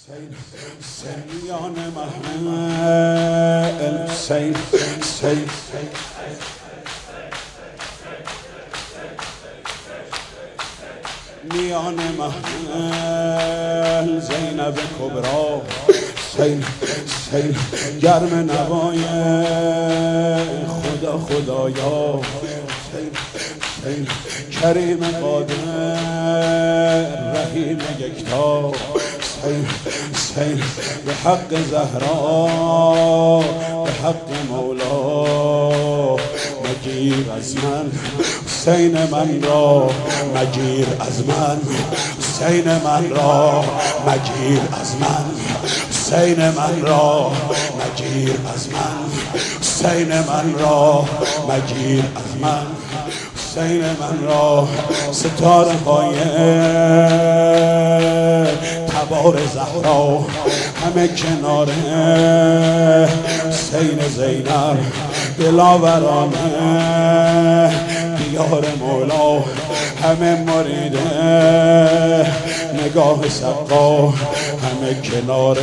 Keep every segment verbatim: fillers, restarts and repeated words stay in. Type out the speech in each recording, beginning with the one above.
سیلیان محمل سیل سیل میان محمل زینب کبرا سیل سیل گرم نوای خدا خدایا سیل سیل کریم قادر رحیم یکتا سیل سیل به حق زهرا به حق مولا مگیر از من حسین من را مگیر از من حسین من را مگیر از من حسین من را مگیر از من حسین من را مگیر از من حسین من را ستاره های تبار زهرا همه کنار حسین زینب دلاورانه دیار مولا همه مرید نگاه سقا همه کنار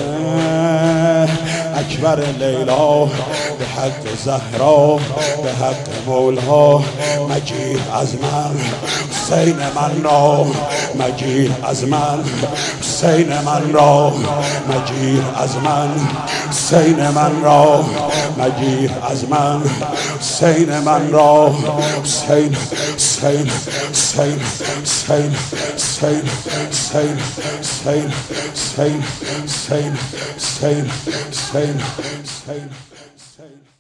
اکبر لیلا به حق زهرا به حق مولا مگیر از من حسین من را مگیر از من حسین من را مگیر از من حسین من را مگیر از من حسین من را حسین حسین حسین حسین حسین حسین حسین حسین حسین حسین حسین